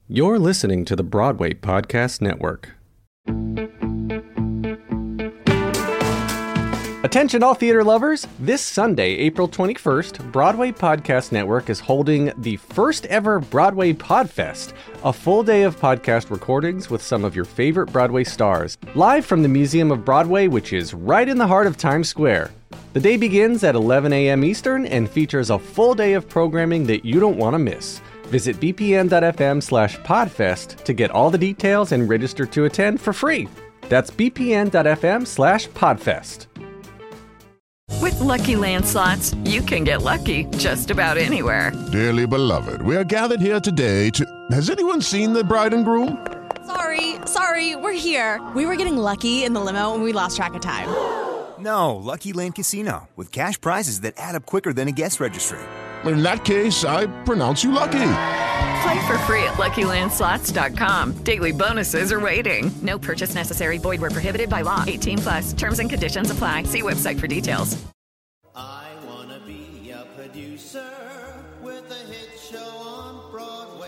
You're listening to the Broadway Podcast Network. Attention all theater lovers! This Sunday, April 21st, Broadway Podcast Network is holding the first ever Broadway Podfest, a full day of podcast recordings with some of your favorite Broadway stars, live from the Museum of Broadway, which is right in the heart of Times Square. The day begins at 11 a.m. Eastern and features a full day of programming that you don't want to miss. Visit bpn.fm/podfest to get all the details and register to attend for free. That's bpn.fm/podfest. With Lucky Land Slots, you can get lucky just about anywhere. Dearly beloved, we are gathered here today to... Has anyone seen the bride and groom? Sorry, we're here. We were getting lucky in the limo and we lost track of time. No, Lucky Land Casino, with cash prizes that add up quicker than a guest registry. In that case, I pronounce you lucky. Play for free at LuckyLandSlots.com. Daily bonuses are waiting. No purchase necessary. Void where prohibited by law. 18+. Terms and conditions apply. See website for details. I want to be a producer with a hit show on Broadway.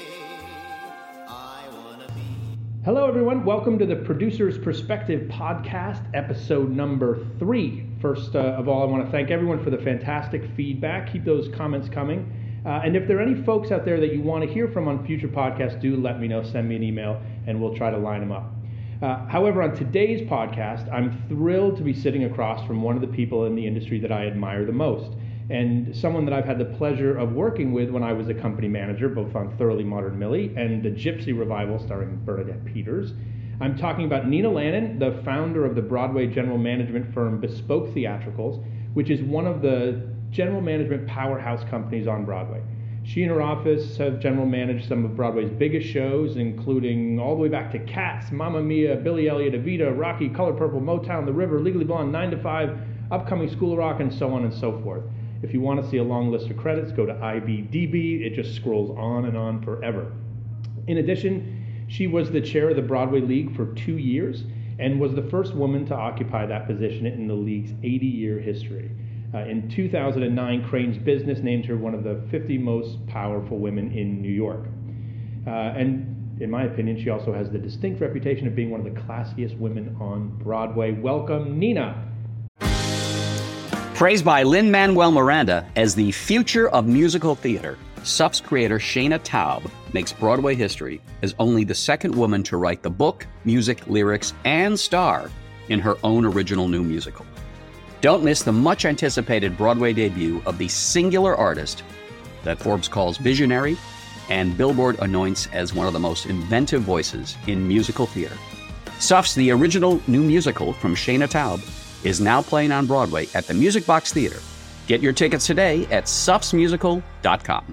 I want to be... Hello, everyone. Welcome to the Producer's Perspective podcast, episode number 3. First of all, I want to thank everyone for the fantastic feedback. Keep those comments coming. And if there are any folks out there that you want to hear from on future podcasts, do let me know. Send me an email, and we'll try to line them up. However, on today's podcast, I'm thrilled to be sitting across from one of the people in the industry that I admire the most, and someone that I've had the pleasure of working with when I was a company manager, both on Thoroughly Modern Millie and the Gypsy Revival starring Bernadette Peters. I'm talking about Nina Lannon, the founder of the Broadway general management firm Bespoke Theatricals, which is one of the general management powerhouse companies on Broadway. She and her office have general managed some of Broadway's biggest shows, including all the way back to Cats, Mamma Mia, Billy Elliot, Evita, Rocky, Color Purple, Motown, The River, Legally Blonde, 9 to 5, upcoming School of Rock, and so on and so forth. If you want to see a long list of credits, go to IBDB. It just scrolls on and on forever. In addition, she was the chair of the Broadway League for 2 years and was the first woman to occupy that position in the league's 80-year history. In 2009, Crain's Business named her one of the 50 most powerful women in New York. And in my opinion, she also has the distinct reputation of being one of the classiest women on Broadway. Welcome, Nina. Praised by Lin-Manuel Miranda as the future of musical theater, SUP's creator Shaina Taub makes Broadway history as only the second woman to write the book, music, lyrics, and star in her own original new musical. Don't miss the much-anticipated Broadway debut of the singular artist that Forbes calls visionary and Billboard anoints as one of the most inventive voices in musical theater. SUP's The Original New Musical from Shaina Taub is now playing on Broadway at the Music Box Theater. Get your tickets today at supsmusical.com.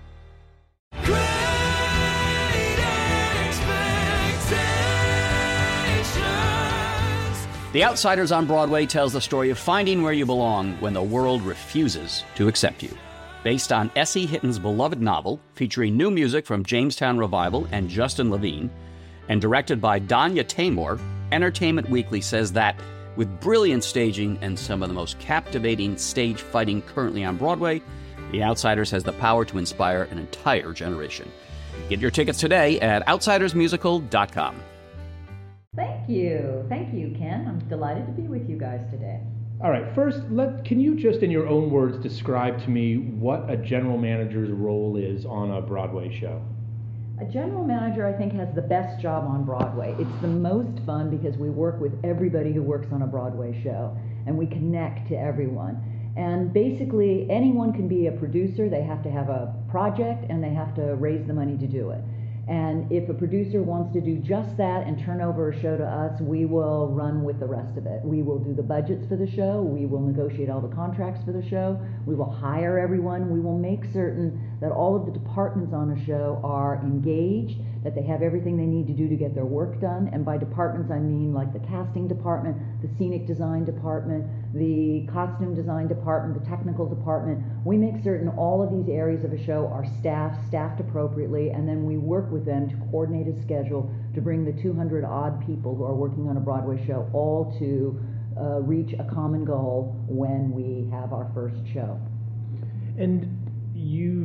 The Outsiders on Broadway tells the story of finding where you belong when the world refuses to accept you. Based on S.E. Hitton's beloved novel, featuring new music from Jamestown Revival and Justin Levine, and directed by Danya Taymor, Entertainment Weekly says that, with brilliant staging and some of the most captivating stage fighting currently on Broadway, The Outsiders has the power to inspire an entire generation. Get your tickets today at outsidersmusical.com. Thank you, Ken. I'm delighted to be with you guys today. All right, first, can you just in your own words describe to me what a general manager's role is on a Broadway show? A general manager, I think, has the best job on Broadway. It's the most fun because we work with everybody who works on a Broadway show, and we connect to everyone. And basically, anyone can be a producer. They have to have a project, and they have to raise the money to do it. And if a producer wants to do just that and turn over a show to us, we will run with the rest of it. We will do the budgets for the show. We will negotiate all the contracts for the show. We will hire everyone. We will make certain that all of the departments on a show are engaged, that they have everything they need to do to get their work done. And by departments, I mean like the casting department, the scenic design department, the costume design department, the technical department. We make certain all of these areas of a show are staffed appropriately, and then we work with them to coordinate a schedule to bring the 200 odd people who are working on a Broadway show all to reach a common goal when we have our first show. And you've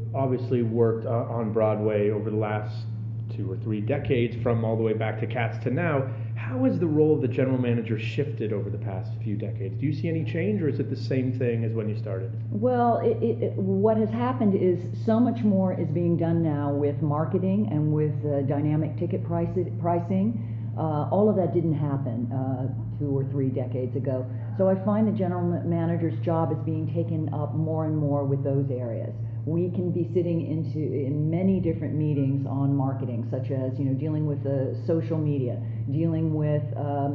obviously worked on Broadway over the last 2 or 3 decades, from all the way back to Cats to now. How has the role of the general manager shifted over the past few decades? Do you see any change, or is it the same thing as when you started? Well, what has happened is so much more is being done now with marketing and with dynamic ticket pricing. All of that didn't happen 2 or 3 decades ago. So I find the general manager's job is being taken up more and more with those areas. We can be sitting in many different meetings on marketing, such as dealing with social media, dealing with a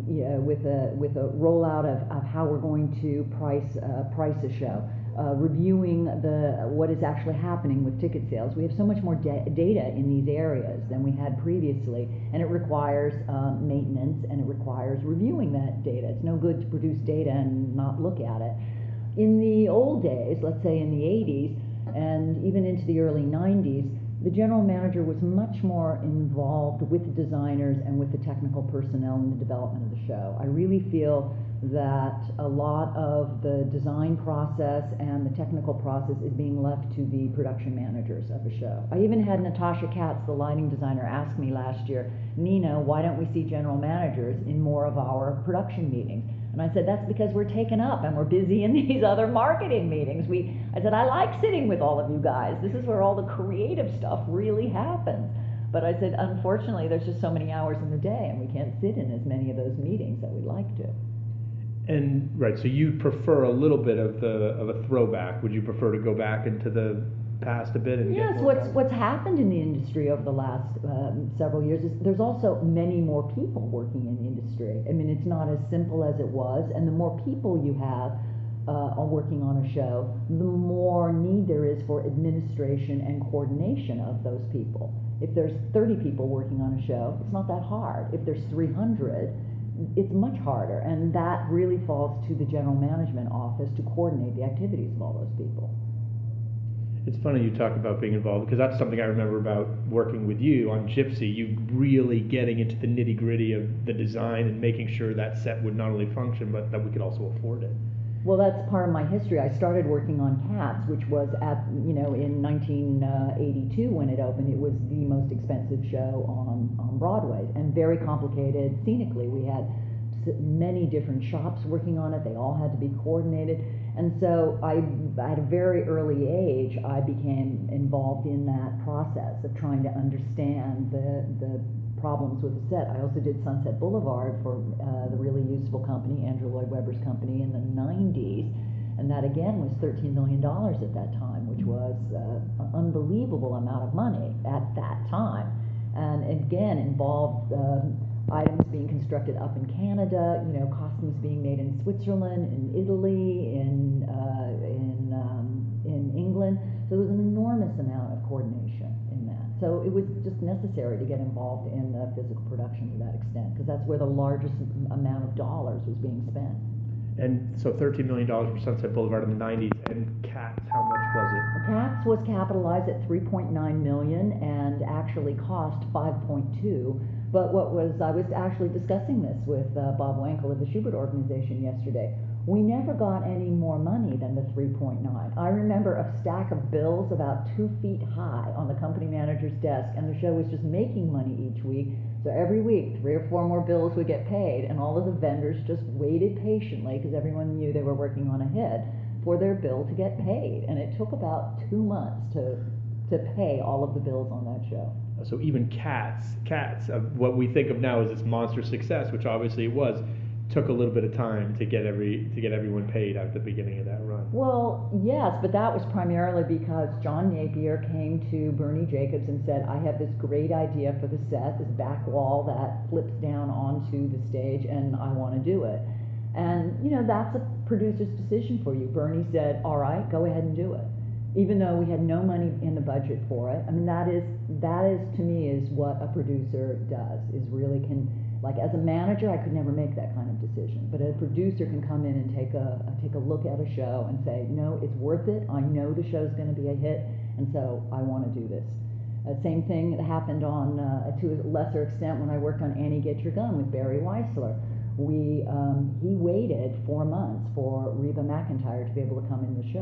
rollout of how we're going to price a show, reviewing what is actually happening with ticket sales. We have so much more data in these areas than we had previously, and it requires maintenance, and it requires reviewing that data. It's no good to produce data and not look at it. In the old days, let's say in the 80s, and even into the early 90s, the general manager was much more involved with the designers and with the technical personnel in the development of the show. I really feel that a lot of the design process and the technical process is being left to the production managers of the show. I even had Natasha Katz, the lighting designer, ask me last year, Nina, why don't we see general managers in more of our production meetings? And I said, that's because we're taken up and we're busy in these other marketing meetings. I said, I like sitting with all of you guys. This is where all the creative stuff really happens. But I said, unfortunately, there's just so many hours in the day, and we can't sit in as many of those meetings that we'd like to. And right, so you prefer a little bit of a throwback. Would you prefer to go back into the past a bit? And yes, what's happened in the industry over the last several years is there's also many more people working in the industry. I mean, it's not as simple as it was, and the more people you have working on a show, the more need there is for administration and coordination of those people. If there's 30 people working on a show, it's not that hard. If there's 300, it's much harder, and that really falls to the general management office to coordinate the activities of all those people. It's funny you talk about being involved, because that's something I remember about working with you on Gypsy, you really getting into the nitty-gritty of the design and making sure that set would not only function, but that we could also afford it. Well, that's part of my history. I started working on Cats, which was in 1982 when it opened. It was the most expensive show on Broadway, and very complicated scenically. We had many different shops working on it. They all had to be coordinated. And so at a very early age, I became involved in that process of trying to understand the problems with the set. I also did Sunset Boulevard for the really useful company, Andrew Lloyd Webber's company, in the 90s. And that, again, was $13 million at that time, which was an unbelievable amount of money at that time. And again, involved items being constructed up in Canada, costumes being made in Switzerland, in Italy, in England. So there was an enormous amount of coordination in that. So it was just necessary to get involved in the physical production to that extent, because that's where the largest amount of dollars was being spent. And so $13 million for Sunset Boulevard in the 90s, and Cats, how much was it? Cats was capitalized at $3.9 million and actually cost $5.2. But I was actually discussing this with Bob Wankel of the Schubert Organization yesterday. We never got any more money than the 3.9. I remember a stack of bills about 2 feet high on the company manager's desk, and the show was just making money each week. So every week, 3 or 4 more bills would get paid, and all of the vendors just waited patiently, because everyone knew they were working on a hit, for their bill to get paid. And it took about 2 months to pay all of the bills on that show. So even Cats, what we think of now as this monster success, which obviously it was, took a little bit of time to get everyone paid at the beginning of that run. Well, yes, but that was primarily because John Napier came to Bernie Jacobs and said, I have this great idea for the set, this back wall that flips down onto the stage, and I want to do it. And, that's a producer's decision for you. Bernie said, all right, go ahead and do it. Even though we had no money in the budget for it. I mean, that is to me is what a producer does, is really like as a manager, I could never make that kind of decision, but a producer can come in and take a look at a show and say, no, it's worth it. I know the show's going to be a hit, and so I want to do this. Same thing that happened on, to a lesser extent, when I worked on Annie Get Your Gun with Barry Weissler. He waited 4 months for Reba McEntire to be able to come in the show.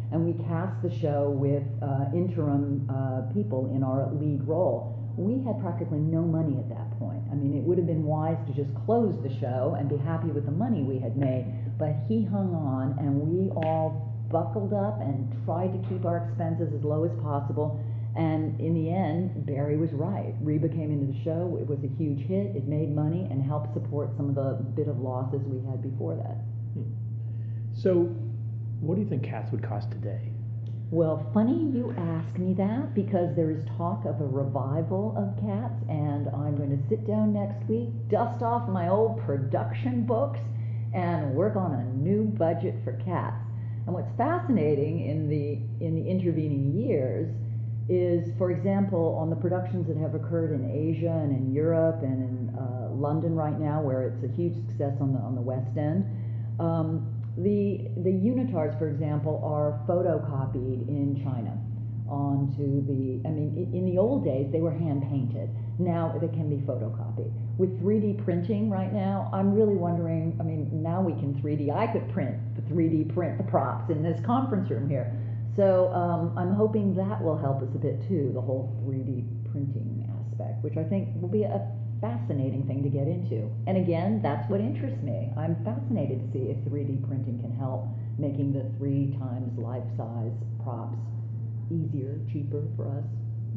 and we cast the show with interim people in our lead role. We had practically no money at that point. I mean, it would have been wise to just close the show and be happy with the money we had made, but he hung on, and we all buckled up and tried to keep our expenses as low as possible. And in the end, Barry was right. Reba came into the show. It was a huge hit. It made money and helped support some of the bit of losses we had before that. So, what do you think Cats would cost today? Well, funny you ask me that, because there is talk of a revival of Cats, and I'm going to sit down next week, dust off my old production books, and work on a new budget for Cats. And what's fascinating in the intervening years is, for example, on the productions that have occurred in Asia and in Europe and in London right now, where it's a huge success on the West End, the unitards, for example, are photocopied in China onto the, I mean, in the old days, they were hand-painted. Now they can be photocopied. With 3D printing right now, I'm really wondering, I mean, now we can 3D, I could 3D print the props in this conference room here. So I'm hoping that will help us a bit too, the whole 3D printing aspect, which I think will be a fascinating thing to get into. And again, that's what interests me. I'm fascinated to see if 3D printing can help making the 3 times life-size props easier, cheaper for us.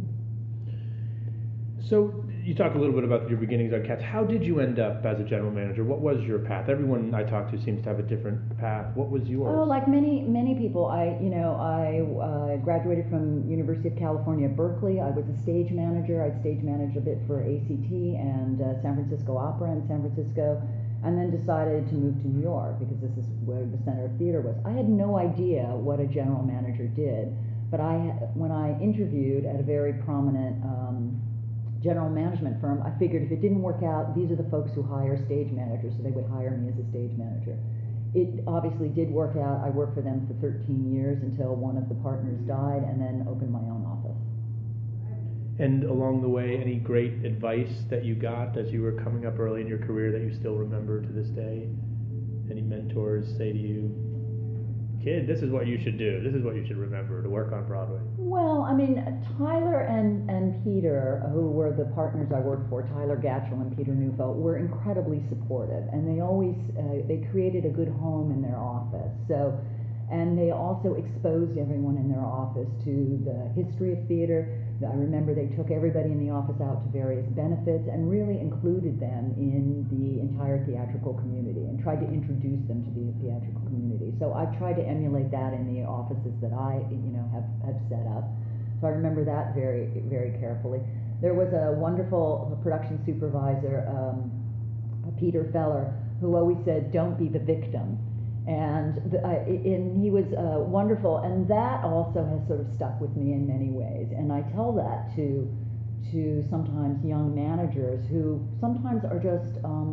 So you talk a little bit about your beginnings on Cats. How did you end up as a general manager? What was your path? Everyone I talk to seems to have a different path. What was yours? Oh, like many people, I graduated from University of California, Berkeley. I was a stage manager. I stage managed a bit for ACT and San Francisco Opera in San Francisco, and then decided to move to New York because this is where the center of theater was. I had no idea what a general manager did, but when I interviewed at a very prominent general management firm, I figured if it didn't work out, these are the folks who hire stage managers, so they would hire me as a stage manager. It obviously did work out. I worked for them for 13 years until one of the partners died, and then opened my own office. And along the way, any great advice that you got as you were coming up early in your career that you still remember to this day? Any mentors say to you, kid, this is what you should do, this is what you should remember to work on Broadway? Well, I mean, Tyler and Peter, who were the partners I worked for, Tyler Gatchell and Peter Neufeld, were incredibly supportive, and they always, they created a good home in their office. So, and they also exposed everyone in their office to the history of theater. I remember they took everybody in the office out to various benefits and really included them in the entire theatrical community and tried to introduce them to the theatrical community. So I tried to emulate that in the offices that I, have set up. So I remember that very, very carefully. There was a wonderful production supervisor, Peter Feller, who always said, "Don't be the victim." And he was wonderful, and that also has sort of stuck with me in many ways. And I tell that to sometimes young managers who sometimes are just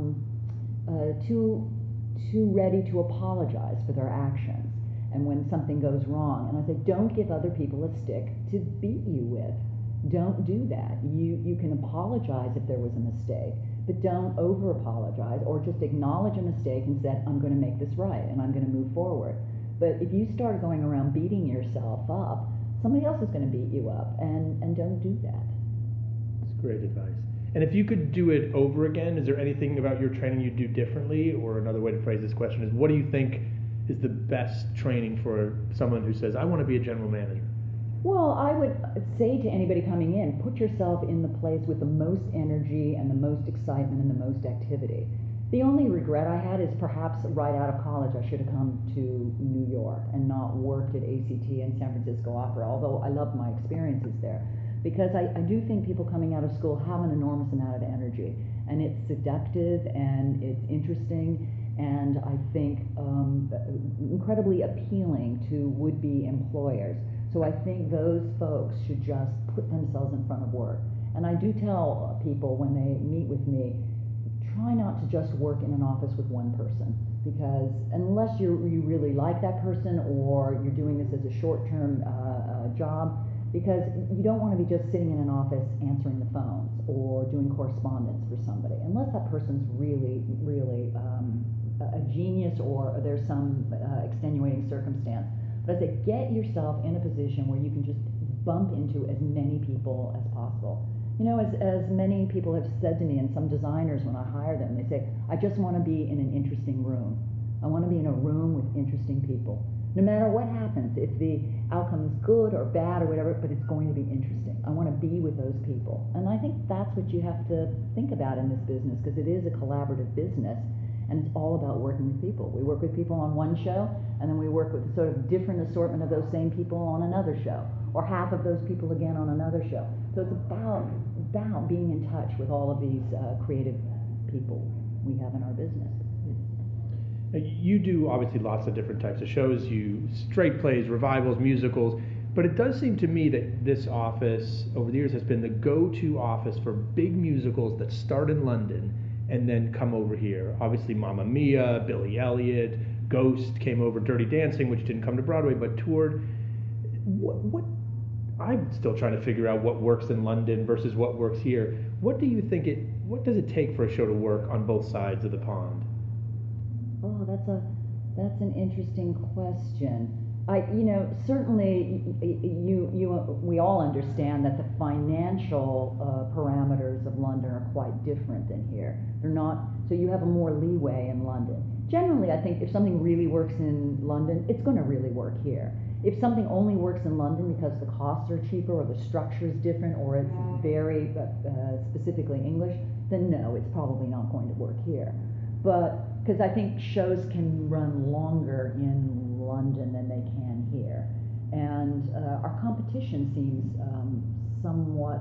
too ready to apologize for their actions and when something goes wrong. And I say, don't give other people a stick to beat you with. Don't do that. You can apologize if there was a mistake, but don't over-apologize or just acknowledge a mistake and say, I'm going to make this right and I'm going to move forward. But if you start going around beating yourself up, somebody else is going to beat you up, and don't do that. That's great advice. And if you could do it over again, is there anything about your training you'd do differently? Or another way to phrase this question is, what do you think is the best training for someone who says, I want to be a general manager? Well, I would say to anybody coming in, put yourself in the place with the most energy and the most excitement and the most activity. The only regret I had is perhaps right out of college I should have come to New York and not worked at ACT and San Francisco Opera, although I loved my experiences there. Because I do think people coming out of school have an enormous amount of energy, and it's seductive and it's interesting, and I think incredibly appealing to would-be employers. So I think those folks should just put themselves in front of work. And I do tell people when they meet with me, try not to just work in an office with one person, because unless you really like that person or you're doing this as a short-term job, because you don't want to be just sitting in an office answering the phones or doing correspondence for somebody, unless that person's really, really a genius or there's some extenuating circumstance. But I say, get yourself in a position where you can just bump into as many people as possible. You know, as many people have said to me, and some designers when I hire them, they say, I just want to be in an interesting room. I want to be in a room with interesting people. No matter what happens, if the outcome is good or bad or whatever, but it's going to be interesting. I want to be with those people. And I think that's what you have to think about in this business, because it is a collaborative business, and it's all about working with people. We work with people on one show, and then we work with a sort of different assortment of those same people on another show, or half of those people again on another show. So it's about being in touch with all of these creative people we have in our business. You do obviously lots of different types of shows, you straight plays, revivals, musicals, but it does seem to me that this office over the years has been the go-to office for big musicals that start in London and then come over here. Obviously Mamma Mia, Billy Elliot, Ghost came over, Dirty Dancing, which didn't come to Broadway but toured. What I'm still trying to figure out what works in London versus what works here. What does it take for a show to work on both sides of the pond? Oh, that's an interesting question. Certainly, we all understand that the financial parameters of London are quite different than here. They're not, so you have a more leeway in London. Generally, I think if something really works in London, it's going to really work here. If something only works in London because the costs are cheaper or the structure is different or it's very specifically English, then no, it's probably not going to work here. But because I think shows can run longer in London than they can here, and our competition seems somewhat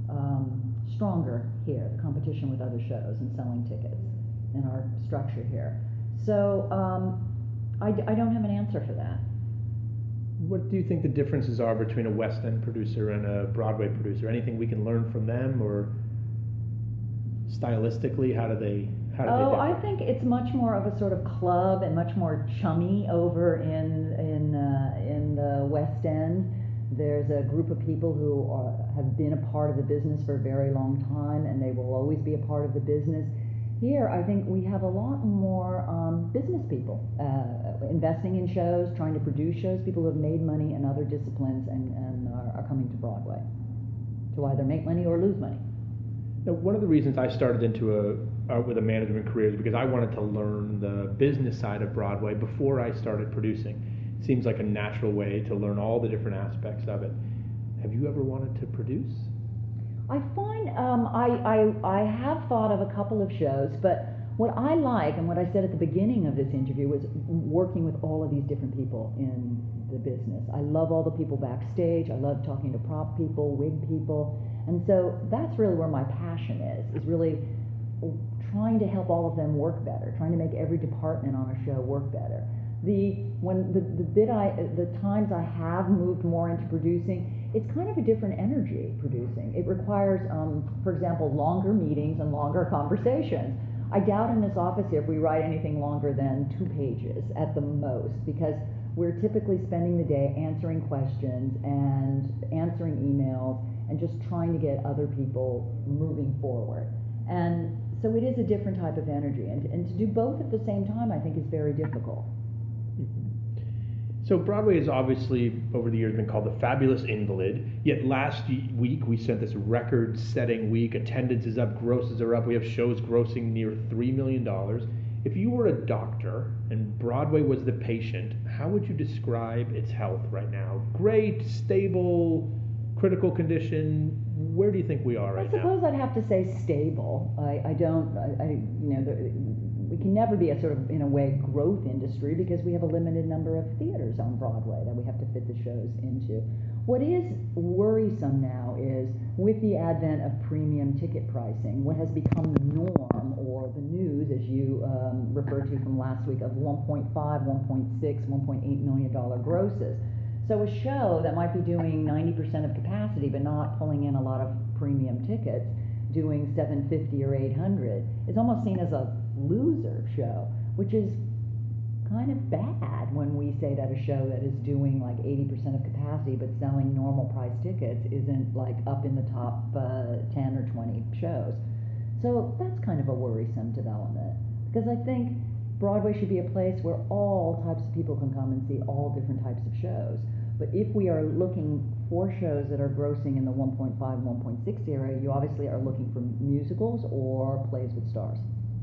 stronger here, the competition with other shows and selling tickets in our structure here. So I don't have an answer for that. What do you think the differences are between a West End producer and a Broadway producer? Anything we can learn from them, or stylistically, how do they differ? I think it's much more of a sort of club and much more chummy over in the West End. There's a group of people who have been a part of the business for a very long time, and they will always be a part of the business. Here, I think we have a lot more business people investing in shows, trying to produce shows, people who have made money in other disciplines and are coming to Broadway to either make money or lose money. Now, one of the reasons I started with a management career is because I wanted to learn the business side of Broadway before I started producing. It seems like a natural way to learn all the different aspects of it. Have you ever wanted to produce? I find I have thought of a couple of shows, but what I like and what I said at the beginning of this interview was working with all of these different people in the business. I love all the people backstage. I love talking to prop people, wig people, and so that's really where my passion is really trying to help all of them work better, trying to make every department on a show work better. The times I have moved more into producing, it's kind of a different energy producing. It requires, for example, longer meetings and longer conversations. I doubt in this office here if we write anything longer than 2 pages at the most, because we're typically spending the day answering questions and answering emails and just trying to get other people moving forward. And so it is a different type of energy, and to do both at the same time I think is very difficult. So Broadway has obviously over the years been called the fabulous invalid, yet last week we sent this record-setting week. Attendance is up, grosses are up, we have shows grossing near $3 million. If you were a doctor and Broadway was the patient, how would you describe its health right now? Great, stable, critical condition? Where do you think we are right now? I suppose I'd have to say stable. We can never be a sort of, in a way, growth industry because we have a limited number of theaters on Broadway that we have to fit the shows into. What is worrisome now is with the advent of premium ticket pricing, what has become the norm or the news, as you referred to from last week, of 1.5, 1.6, $1.8 million grosses. So a show that might be doing 90% of capacity but not pulling in a lot of premium tickets, doing $750 or $800, is almost seen as a loser show, which is kind of bad when we say that a show that is doing like 80% of capacity but selling normal price tickets isn't like up in the top 10 or 20 shows. So that's kind of a worrisome development, because I think Broadway should be a place where all types of people can come and see all different types of shows. But if we are looking for shows that are grossing in the 1.5, 1.6 area, you obviously are looking for musicals or plays with stars.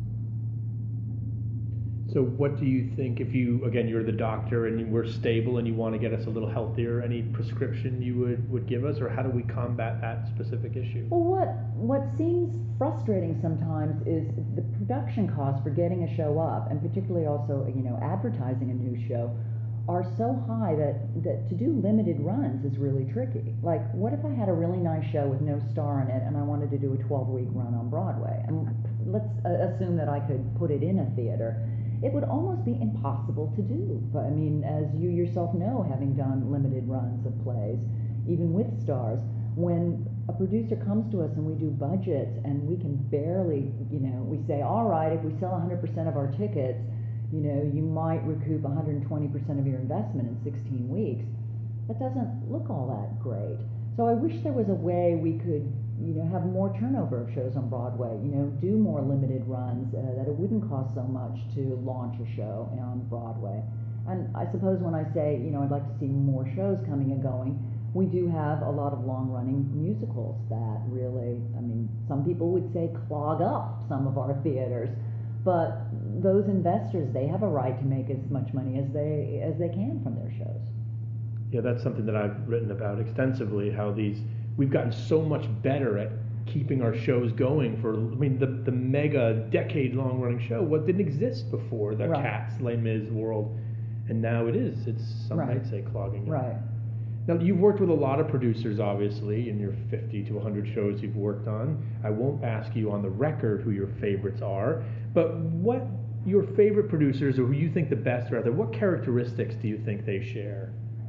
So what do you think, if you, again, you're the doctor and we're stable and you want to get us a little healthier, any prescription you would give us, or how do we combat that specific issue? Well, what seems frustrating sometimes is the production costs for getting a show up, and particularly also, advertising a new show, are so high that to do limited runs is really tricky. Like, what if I had a really nice show with no star in it and I wanted to do a 12-week run on Broadway? And let's assume that I could put it in a theater. It would almost be impossible to do. But, I mean, as you yourself know, having done limited runs of plays, even with stars, when a producer comes to us and we do budgets and we can barely, we say, all right, if we sell 100% of our tickets, you might recoup 120% of your investment in 16 weeks. That doesn't look all that great. So I wish there was a way we could, have more turnover of shows on Broadway, do more limited runs, that it wouldn't cost so much to launch a show on Broadway. And I suppose when I say, I'd like to see more shows coming and going, we do have a lot of long-running musicals that really, some people would say clog up some of our theaters. But those investors, they have a right to make as much money as they can from their shows. Yeah, that's something that I've written about extensively, how we've gotten so much better at keeping our shows going for, the mega decade-long running show, what didn't exist before, the Right. Cats, Les Mis world, and now it is. It's, some Right. might say, clogging up. Right. Now, you've worked with a lot of producers, obviously, in your 50 to 100 shows you've worked on. I won't ask you on the record who your favorites are, but what your favorite producers, or who you think the best are out there, what characteristics do you think they share?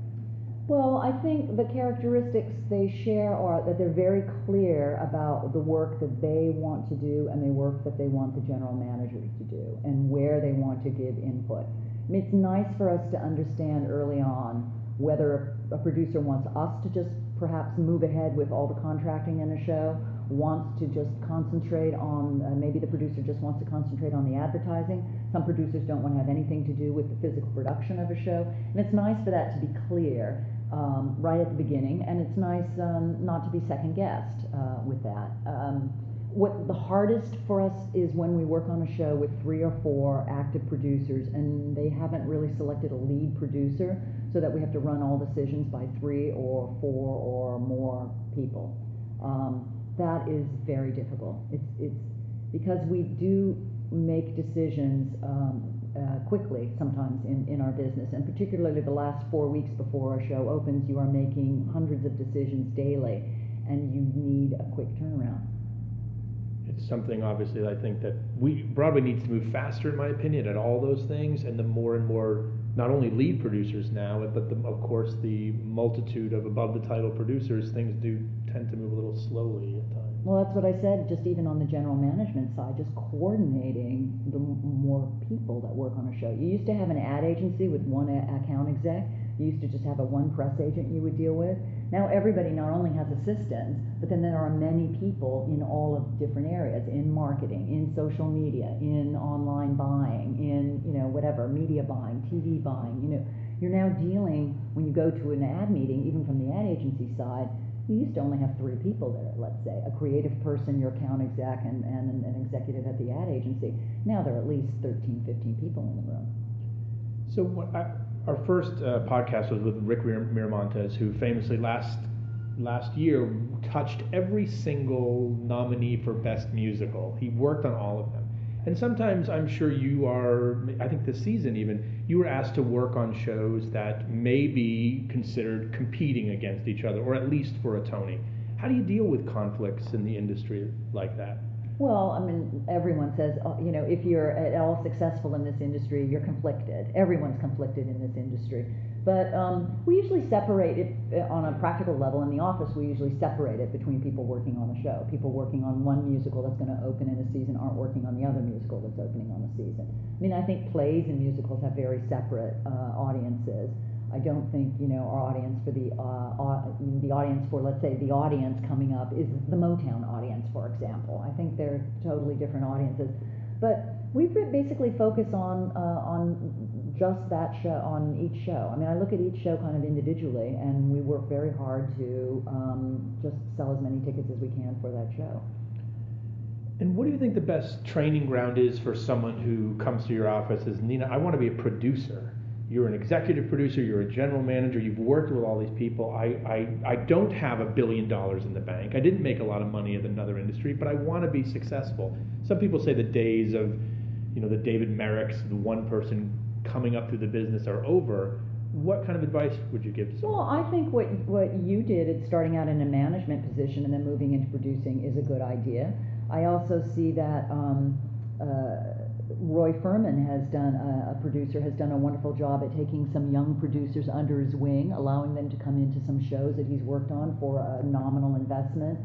Well, I think the characteristics they share are that they're very clear about the work that they want to do and the work that they want the general manager to do and where they want to give input. It's nice for us to understand early on whether a producer wants us to just perhaps move ahead with all the contracting in a show, wants to just concentrate on, maybe the producer just wants to concentrate on the advertising. Some producers don't want to have anything to do with the physical production of a show. And it's nice for that to be clear right at the beginning, and it's nice not to be second-guessed with that. What the hardest for us is when we work on a show with 3 or 4 active producers and they haven't really selected a lead producer, so that we have to run all decisions by 3 or 4 or more people. That is very difficult. It's because we do make decisions quickly sometimes in our business, and particularly the last 4 weeks before a show opens, you are making hundreds of decisions daily, and you need a quick turnaround. It's something, obviously, I think that Broadway needs to move faster, in my opinion, at all those things, and the more and more, not only lead producers now, but of course the multitude of above-the-title producers, things do tend to move a little slowly at times. Well, that's what I said, just even on the general management side, just coordinating the more people that work on a show. You used to have an ad agency with one account exec. You used to just have one press agent you would deal with. Now everybody not only has assistants, but then there are many people in all of different areas, in marketing, in social media, in online buying, in, whatever, media buying, TV buying. You're now dealing, when you go to an ad meeting, even from the ad agency side, you used to only have 3 people there, let's say, a creative person, your account exec, and an executive at the ad agency. Now there are at least 13, 15 people in the room. So our first podcast was with Rick Miramontes, who famously last year touched every single nominee for Best Musical. He worked on all of them. And sometimes I'm sure you are, I think this season even, you were asked to work on shows that may be considered competing against each other, or at least for a Tony. How do you deal with conflicts in the industry like that? Well, everyone says, if you're at all successful in this industry, you're conflicted. Everyone's conflicted in this industry. But we usually separate it on a practical level. In the office, we usually separate it between people working on the show. People working on one musical that's going to open in a season aren't working on the other musical that's opening on the season. I think plays and musicals have very separate audiences. I don't think, our audience for the audience for, let's say, the audience coming up is the Motown audience, for example. I think they're totally different audiences. But We basically focus on just that show, on each show. I mean, I look at each show kind of individually, and we work very hard to just sell as many tickets as we can for that show. And what do you think the best training ground is for someone who comes to your office and says, Nina, I want to be a producer. You're an executive producer, you're a general manager, you've worked with all these people. I don't have $1 billion in the bank. I didn't make a lot of money in another industry, but I want to be successful. Some people say the days of, the David Merricks, the one person coming up through the business are over. What kind of advice would you give to someone? Well, I think what you did at starting out in a management position and then moving into producing is a good idea. I also see that Roy Furman has done, a producer, has done a wonderful job at taking some young producers under his wing, allowing them to come into some shows that he's worked on for a nominal investment,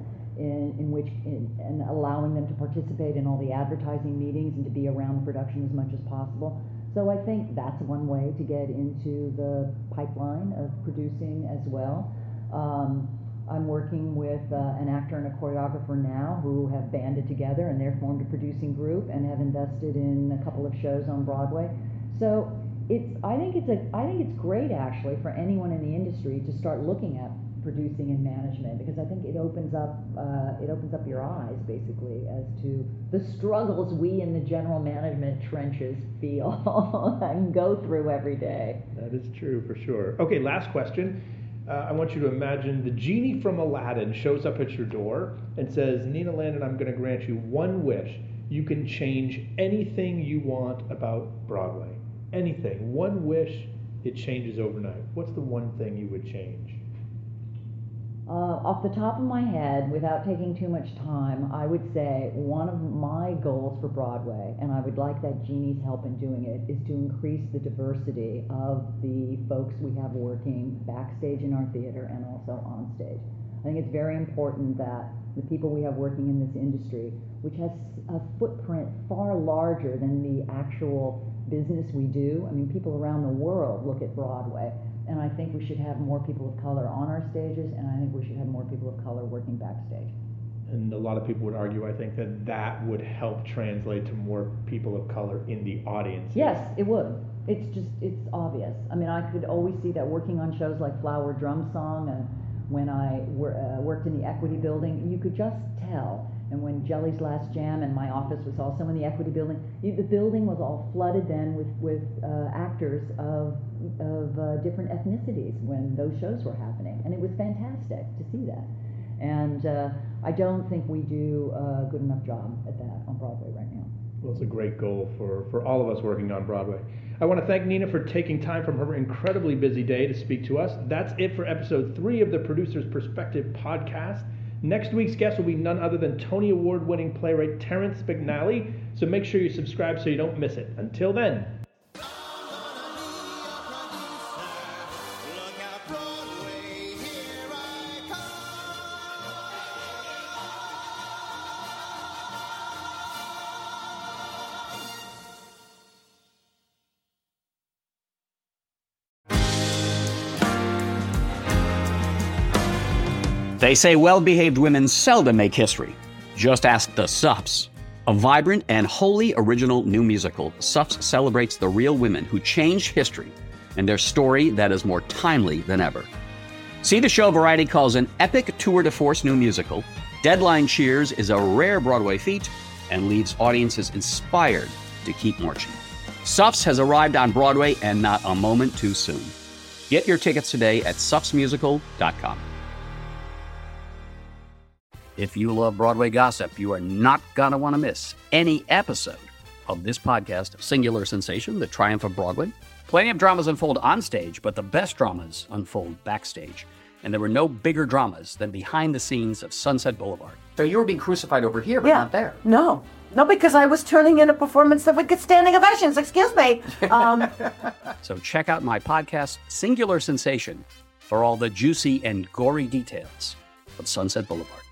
and allowing them to participate in all the advertising meetings and to be around the production as much as possible. So I think that's one way to get into the pipeline of producing as well. I'm working with an actor and a choreographer now who have banded together, and they're formed a producing group and have invested in a couple of shows on Broadway. So I think it's great actually for anyone in the industry to start looking at producing and management, because I think it opens up your eyes basically as to the struggles we in the general management trenches feel and go through every day. That is true for sure. Okay, last question. I want you to imagine the genie from Aladdin shows up at your door and says, Nina Landon, I'm going to grant you one wish. You can change anything you want about Broadway. Anything. One wish, it changes overnight. What's the one thing you would change? Off the top of my head, without taking too much time, I would say one of my goals for Broadway, and I would like that genie's help in doing it, is to increase the diversity of the folks we have working backstage in our theater and also on stage. I think it's very important that the people we have working in this industry, which has a footprint far larger than the actual business we do. I mean, people around the world look at Broadway. And I think we should have more people of color on our stages, and I think we should have more people of color working backstage. And a lot of people would argue, I think, that would help translate to more people of color in the audience. Yes, it would. It's obvious. I mean, I could always see that working on shows like Flower Drum Song, and when I worked in the Equity Building, you could just tell. And when Jelly's Last Jam, and my office was also in the Equity Building, the building was all flooded then with actors of different ethnicities when those shows were happening. And it was fantastic to see that. And I don't think we do a good enough job at that on Broadway right now. Well, it's a great goal for all of us working on Broadway. I want to thank Nina for taking time from her incredibly busy day to speak to us. That's it for episode 3 of the Producer's Perspective podcast. Next week's guest will be none other than Tony Award-winning playwright Terrence McNally, so make sure you subscribe so you don't miss it. Until then. They say well-behaved women seldom make history. Just ask the Sups. A vibrant and wholly original new musical, Sups celebrates the real women who changed history and their story that is more timely than ever. See the show Variety calls an epic tour de force new musical. Deadline cheers is a rare Broadway feat and leaves audiences inspired to keep marching. Sups has arrived on Broadway and not a moment too soon. Get your tickets today at supsmusical.com. If you love Broadway gossip, you are not going to want to miss any episode of this podcast, Singular Sensation, The Triumph of Broadway. Plenty of dramas unfold on stage, but the best dramas unfold backstage. And there were no bigger dramas than behind the scenes of Sunset Boulevard. So you were being crucified over here, but not there. No, because I was turning in a performance that would get standing ovations. Excuse me. So check out my podcast, Singular Sensation, for all the juicy and gory details of Sunset Boulevard.